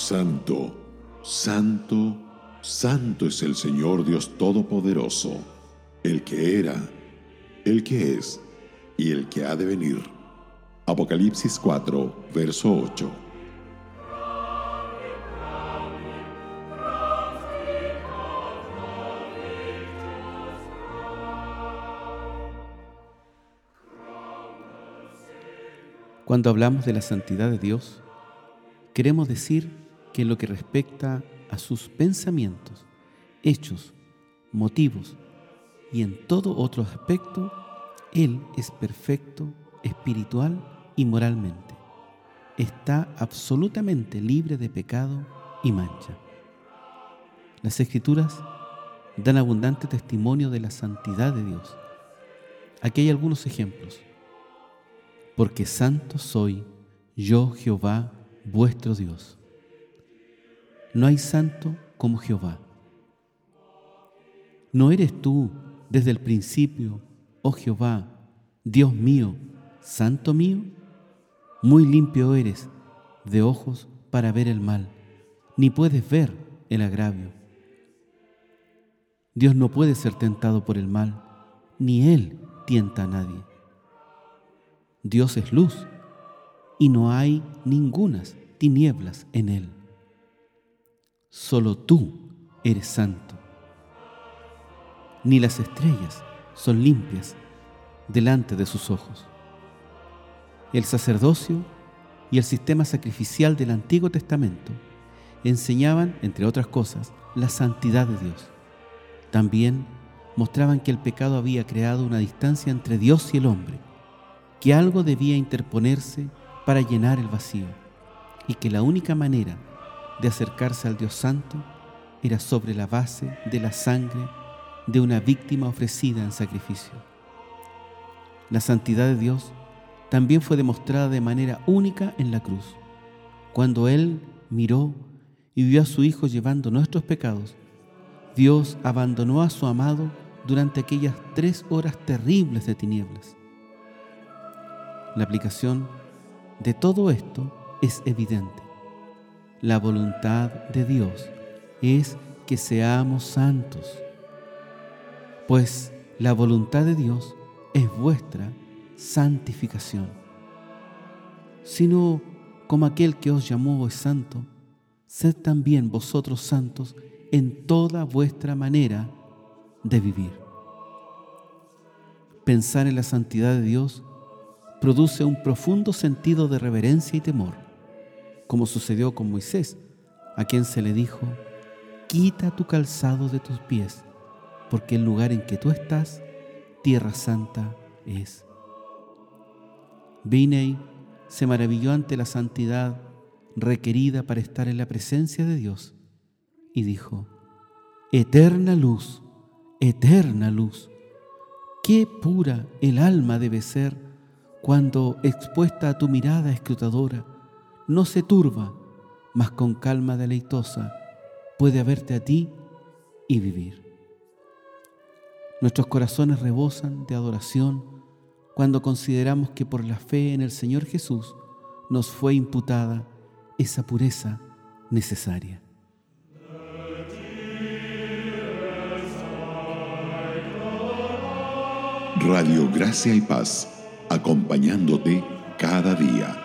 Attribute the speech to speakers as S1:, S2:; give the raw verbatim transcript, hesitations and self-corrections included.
S1: Santo, santo, santo es el Señor Dios Todopoderoso, el que era, el que es y el que ha de venir. Apocalipsis cuatro, verso ocho.
S2: Cuando hablamos de la santidad de Dios, queremos decir que en lo que respecta a sus pensamientos, hechos, motivos y en todo otro aspecto, Él es perfecto, espiritual y moralmente. Está absolutamente libre de pecado y mancha. Las Escrituras dan abundante testimonio de la santidad de Dios. Aquí hay algunos ejemplos. Porque santo soy yo, Jehová, vuestro Dios. No hay santo como Jehová. ¿No eres tú desde el principio, oh Jehová, Dios mío, santo mío? Muy limpio eres de ojos para ver el mal, ni puedes ver el agravio. Dios no puede ser tentado por el mal, ni Él tienta a nadie. Dios es luz, y no hay ningunas tinieblas en Él. Solo tú eres santo. Ni las estrellas son limpias delante de sus ojos. El sacerdocio y el sistema sacrificial del Antiguo Testamento enseñaban, entre otras cosas, la santidad de Dios. También mostraban que el pecado había creado una distancia entre Dios y el hombre, que algo debía interponerse para llenar el vacío y que la única manera de acercarse al Dios Santo era sobre la base de la sangre de una víctima ofrecida en sacrificio. La santidad de Dios también fue demostrada de manera única en la cruz, cuando Él miró y vio a su Hijo llevando nuestros pecados. Dios abandonó a su amado durante aquellas tres horas terribles de tinieblas. La aplicación de todo esto es evidente. La voluntad de Dios es que seamos santos, pues la voluntad de Dios es vuestra santificación. Sino como aquel que os llamó es santo, sed también vosotros santos en toda vuestra manera de vivir. Pensar en la santidad de Dios produce un profundo sentido de reverencia y temor, como sucedió con Moisés, a quien se le dijo: quita tu calzado de tus pies, porque el lugar en que tú estás, tierra santa es. Binney se maravilló ante la santidad requerida para estar en la presencia de Dios y dijo: eterna luz, eterna luz, qué pura el alma debe ser cuando, expuesta a tu mirada escrutadora, no se turba, mas con calma deleitosa puede verte a ti y vivir. Nuestros corazones rebosan de adoración cuando consideramos que por la fe en el Señor Jesús nos fue imputada esa pureza necesaria.
S1: Radio Gracia y Paz, acompañándote cada día.